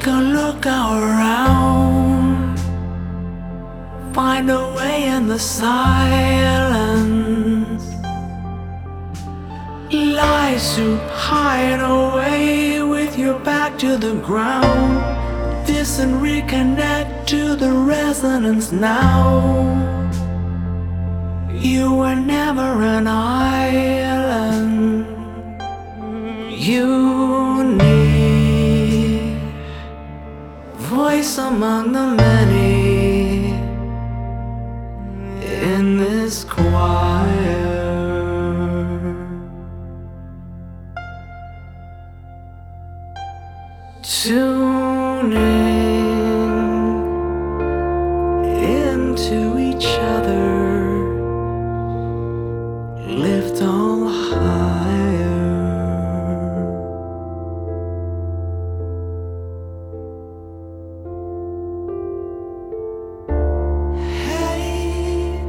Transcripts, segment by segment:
Take a look around, find a way in the silence. Lies to hide away with your back to the ground. This and reconnect to the resonance now. You were never an island. You need voice among the many in this choir. Tuning into each other, lift all higher. Hey,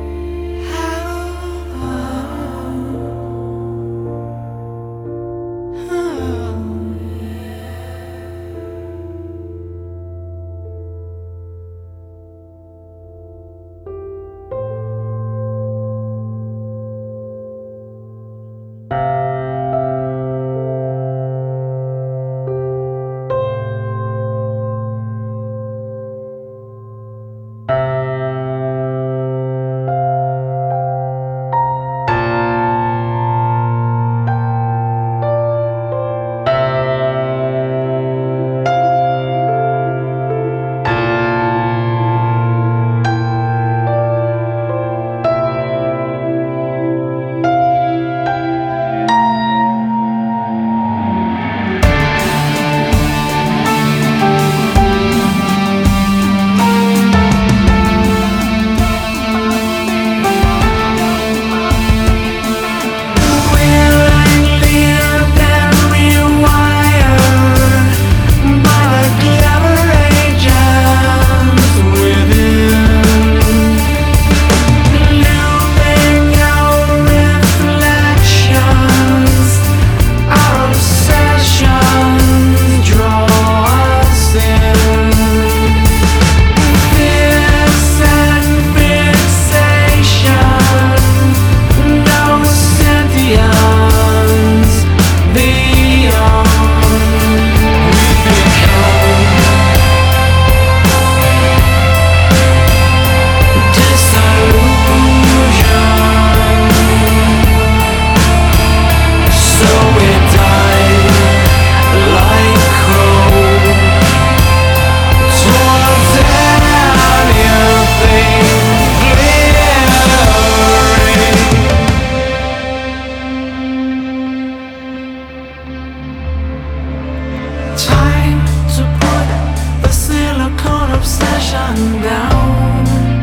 time to put the silicone obsession down.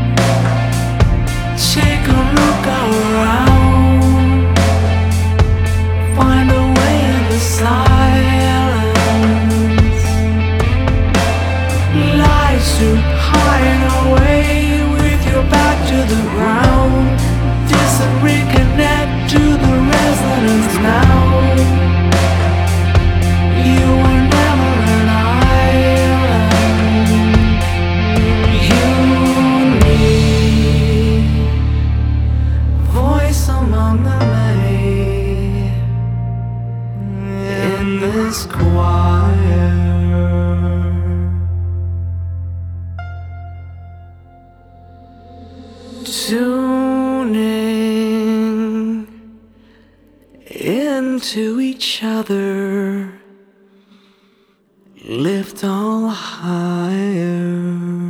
Take a look around, find a way in the silence. Lies to hide away with your back to the ground. Dis and reconnect to the resonance now. You were never an island. You need voice among the many in this choir. Tuning into each other, lift all higher.